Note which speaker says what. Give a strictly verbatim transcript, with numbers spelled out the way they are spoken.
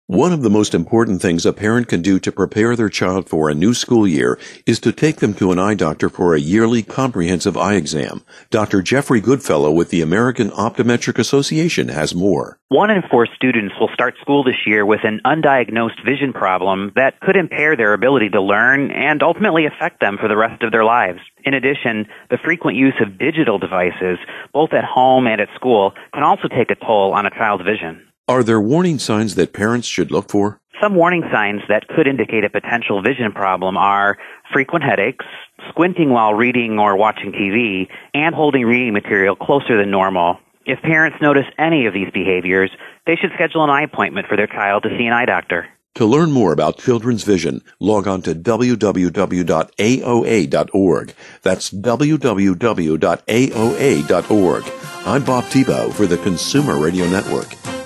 Speaker 1: One of the most important things a parent can do to prepare their child for a new school year is to take them to an eye doctor for a yearly comprehensive eye exam. Doctor Jeffrey Goodfellow with the American Optometric Association has more.
Speaker 2: One in four students will start school this year with an undiagnosed vision problem that could impair their ability to learn and ultimately affect them for the rest of their lives. In addition, the frequent use of digital devices, both at home and at school, can also take a toll on a child's vision.
Speaker 1: Are there warning signs that parents should look for?
Speaker 2: Some warning signs that could indicate a potential vision problem are frequent headaches, squinting while reading or watching T V, and holding reading material closer than normal. If parents notice any of these behaviors, they should schedule an eye appointment for their child to see an eye doctor.
Speaker 1: To learn more about children's vision, log on to w w w dot a o a dot org. That's w w w dot a o a dot org. I'm Bob Tebow for the Consumer Radio Network.